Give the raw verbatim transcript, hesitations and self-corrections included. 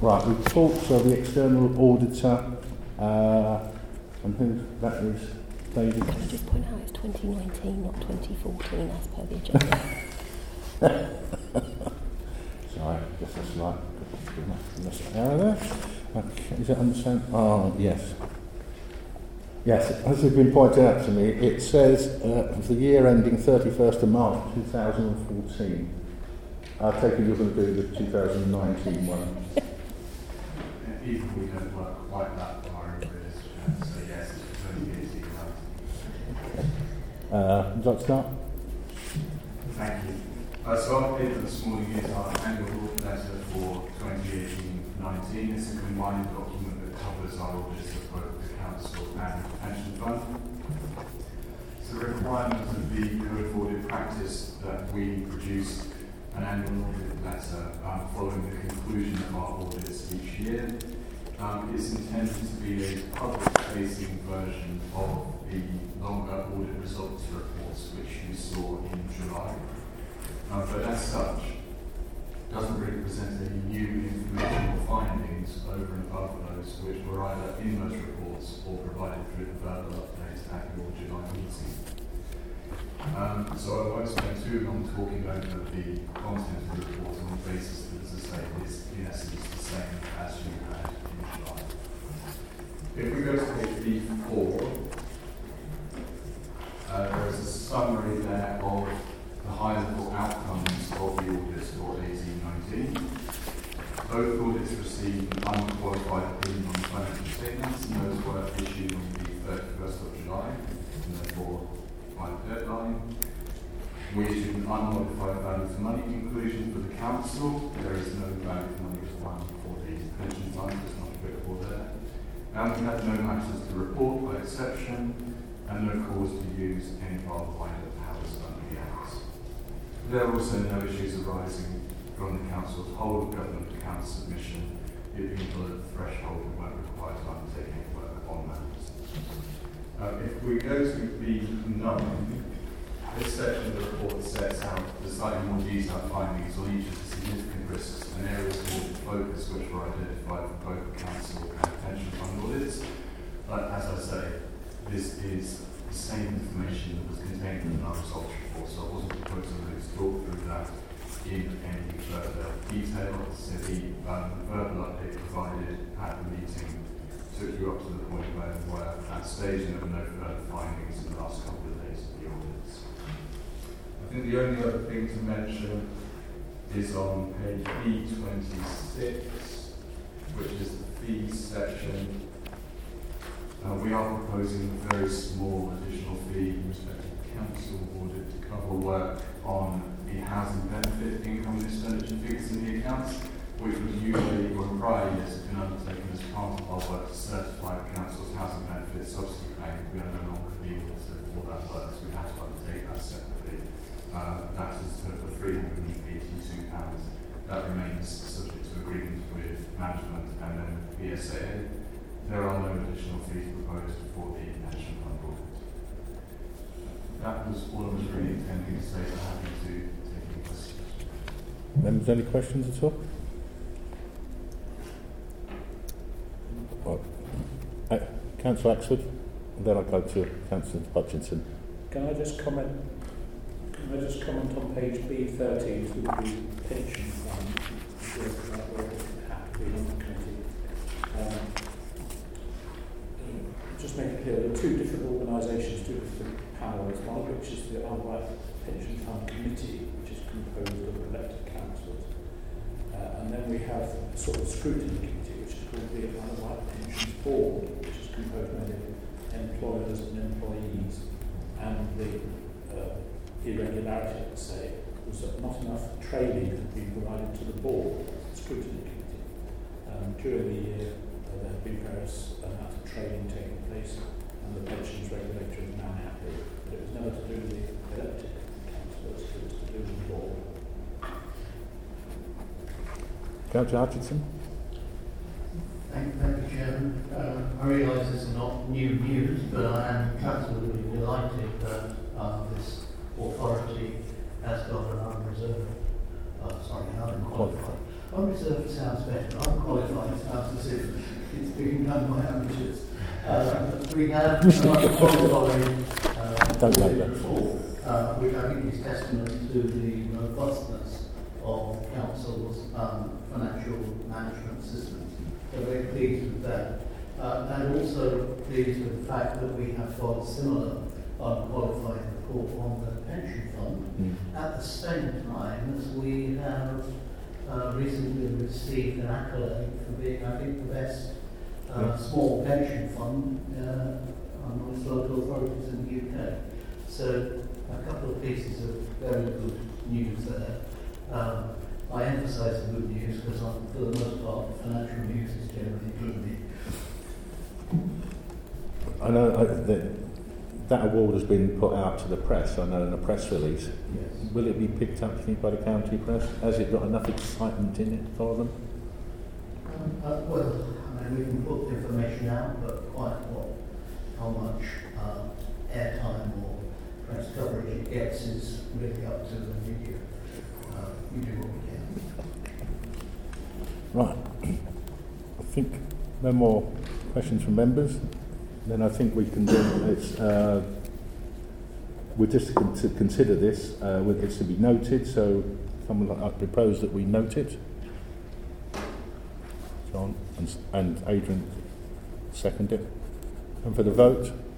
Right, reports of the external auditor, uh, and who that is, David. Can I just point out it's twenty nineteen, not twenty fourteen, as per the agenda. Sorry, just a slight error there. Okay, is it understand? Oh, yes. Yes, as has been pointed out to me, it says uh, for the year ending thirty-first of March two thousand fourteen. I take it you're going to do the two thousand nineteen one. Even we don't work quite that far into this, so yes, it's twenty eighteen. Uh, would you like to start? Thank you. Uh, so our paper this morning is our annual audit letter for twenty eighteen nineteen. It's a combined document that covers our audits of both the Council and the Pension Fund. It's a requirement of the Code of Audit Practice that we produce an annual audit letter um, following the conclusion of our audits each year. Um, it's intended to be a public-facing version of the longer audit results reports which you saw in July. Um, but as such, it doesn't really present any new information or findings over and above those which were either in those reports or provided through the verbal updates at your July meeting. Um, so I won't spend too long talking over the content of the report on the basis that, as I say, is in essence the same as you had in July. If we go to page B four, uh, there is a summary there of the high-level outcomes of the audits for eighteen nineteen. Both audits received an unqualified opinion on financial statements, and those were issued on the thirty-first of July, and therefore by the deadline. We issued an unmodified value for money conclusion for the Council. There is no value for money requirement for the pension fund, it's not applicable there. And we had no matters to report by exception, and no cause to use any of our wider powers under the Acts. There are also no issues arising from the Council's whole of government account submission, it being below the threshold and weren't required to undertake any work on matters. Uh, if we go to B nine, this section of the report sets out the slightly more detailed findings on each of the significant risks and areas of audit focus which were identified for both the Council and pension fund audits. But as I say, this is the same information that was contained in our results report, so I wasn't proposing to talk through that in any further detail. So the um, verbal update provided at the meeting took you up to the point where we were at that stage and there were no further findings in the last couple of days of the audits. I think the only other thing to mention is on page B twenty-six, which is the fees section. Uh, we are proposing a very small additional fee in respect to the Council audit to cover work on the housing benefit income and expenditure figures in the accounts, which was usually, or in prior years, have been undertaken as part of our work to certify the Council's housing benefit subsidy claim. We are no longer the auditor for that work, so we have to undertake that separately. Uh, that is for three hundred eighty-two pounds. That remains subject to agreement with management and then with P S A. There are no additional fees proposed for the pension fund audit. That was all I was really intending to say, so happy to take any questions. Members, any questions at all? Well, uh, Councillor Axford, and then I'll go to Councillor Hutchinson. Can I just comment? Can I just comment on page B thirteen to the pension fund? Um, just make it clear, there are two different organisations, two different powers, one of which is the Albright Pension Fund Committee, which is composed of elected councillors. Uh, and then we have a sort of scrutiny committee, which is called the Albright Pensions Board, which is composed mainly of employers and employees. And the uh, irregularity, let's say, was that not enough training had been provided to the board, the scrutiny committee. Um, during the year, uh, there have been various amounts of training taking place, and the pensions regulator is now happy. But it was never to do with the elected councillors, it was to do with the board. Councillor Hutchinson. Thank, thank you, Chairman. Uh, I realise this is not new news, but I am absolutely delighted that uh, this authority has got an unreserved, uh, sorry, an unqualified Unreserved sounds better. Unqualified sounds as if it's being done by amateurs. Uh, we have unqualified uh, Don't like that. before, uh, which I think is testament to the robustness of council's um, financial management systems. So very pleased with that. Uh, and also pleased with the fact that we have got a similar unqualified report on the pension fund Mm. at the same time as we have uh, recently received an accolade for being, I think, the best uh, Yeah. small pension fund uh, amongst local authorities in the U K. So a couple of pieces of very good news there. Um, I emphasise the good news because for the most part financial news is generally gloomy. I know uh, that that award has been put out to the press, I know, in a press release. Yes. Will it be picked up, do you think, by the county press? Has it got enough excitement in it for them? Um, uh, well, I mean, we can put the information out, but quite what, how much uh, airtime or press coverage it gets is really up to the media. Uh, we do what we can. Right. I think no more questions from members. Then I think we can do it's uh, we're just con- to consider this. Uh, with- it's to be noted. So, someone like I propose that we note it. John and, and Adrian second it. And for the vote.